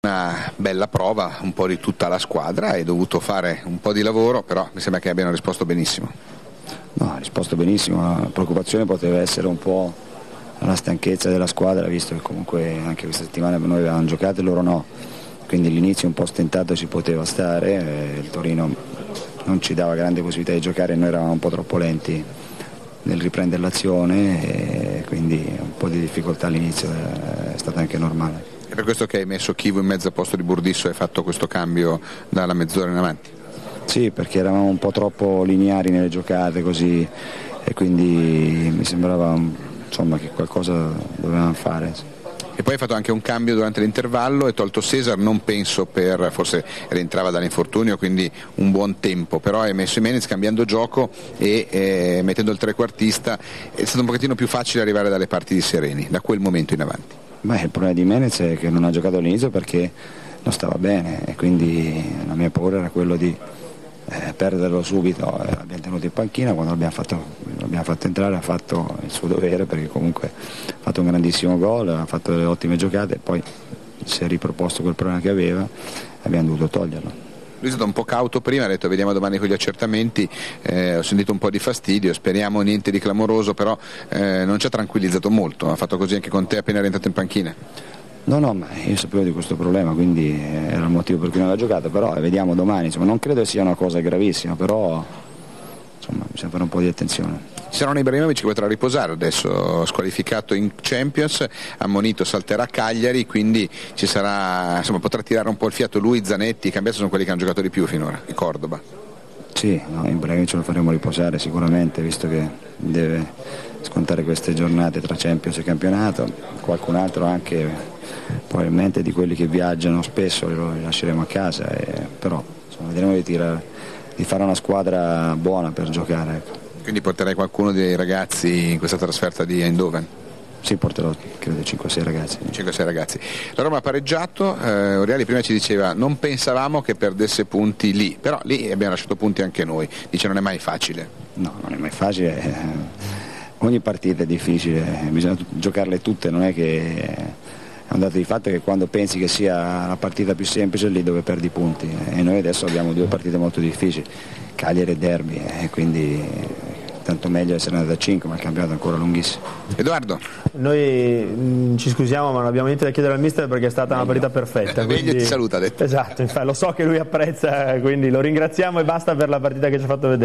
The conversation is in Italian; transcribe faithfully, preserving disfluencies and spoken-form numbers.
una bella prova un po' di tutta la squadra, hai dovuto fare un po' di lavoro, però mi sembra che abbiano risposto benissimo. No, ha risposto benissimo, la preoccupazione poteva essere un po' la stanchezza della squadra, visto che comunque anche questa settimana noi avevamo giocato e loro no, quindi l'inizio un po' stentato ci poteva stare, il Torino non ci dava grande possibilità di giocare e noi eravamo un po' troppo lenti nel riprendere l'azione e quindi un po' di difficoltà all'inizio è stata anche normale. È per questo che hai messo Chivu in mezzo al posto di Burdisso e hai fatto questo cambio dalla mezz'ora in avanti? Sì, perché eravamo un po' troppo lineari nelle giocate così e quindi mi sembrava insomma, che qualcosa dovevamo fare. E poi hai fatto anche un cambio durante l'intervallo e tolto Cesar, non penso per, forse rientrava dall'infortunio, quindi un buon tempo, però hai messo Jimenez cambiando gioco e eh, mettendo il trequartista, è stato un pochettino più facile arrivare dalle parti di Sereni, da quel momento in avanti. Beh, il problema di Jimenez è che non ha giocato all'inizio perché non stava bene e quindi la mia paura era quello di eh, perderlo subito, eh, l'abbiamo tenuto in panchina, quando l'abbiamo fatto, l'abbiamo fatto entrare ha fatto il suo dovere perché comunque ha fatto un grandissimo gol, ha fatto delle ottime giocate e poi si è riproposto quel problema che aveva e abbiamo dovuto toglierlo. Lui è stato un po' cauto prima, ha detto vediamo domani con gli accertamenti, eh, ho sentito un po' di fastidio, speriamo niente di clamoroso, però eh, non ci ha tranquillizzato molto, ha fatto così anche con te appena rientrato in panchina? No, no, ma io sapevo di questo problema, quindi era il motivo per cui non aveva giocato, però vediamo domani, insomma, non credo sia una cosa gravissima, però insomma, bisogna fare un po' di attenzione. Ci sarà un Ibrahimovic che potrà riposare adesso, squalificato in Champions, ammonito salterà a Cagliari, quindi ci sarà, insomma, potrà tirare un po' il fiato lui, Zanetti, Cambiaso sono quelli che hanno giocato di più finora, in Cordoba. Sì, no, Ibrahimovic lo faremo riposare sicuramente, visto che deve scontare queste giornate tra Champions e campionato, qualcun altro anche probabilmente di quelli che viaggiano spesso lo lasceremo a casa, e, però insomma, vedremo di, tirare, di fare una squadra buona per giocare. Ecco. Quindi porterai qualcuno dei ragazzi in questa trasferta di Eindhoven? Sì, porterò credo cinque sei ragazzi. cinque sei ragazzi. La Roma ha pareggiato, eh, Oriali prima ci diceva non pensavamo che perdesse punti lì, però lì abbiamo lasciato punti anche noi, dice non è mai facile. No, non è mai facile, eh, ogni partita è difficile, bisogna giocarle tutte, non è che... È un dato di fatto che quando pensi che sia la partita più semplice è lì dove perdi punti e noi adesso abbiamo due partite molto difficili, Cagliari e Derby, e quindi tanto meglio essere andati a cinque, ma il campionato è ancora lunghissimo. Edoardo? Noi mh, ci scusiamo ma non abbiamo niente da chiedere al mister perché è stata una partita perfetta. Quindi... ti saluta, ha detto. Esatto, infatti, lo so che lui apprezza, quindi lo ringraziamo e basta per la partita che ci ha fatto vedere.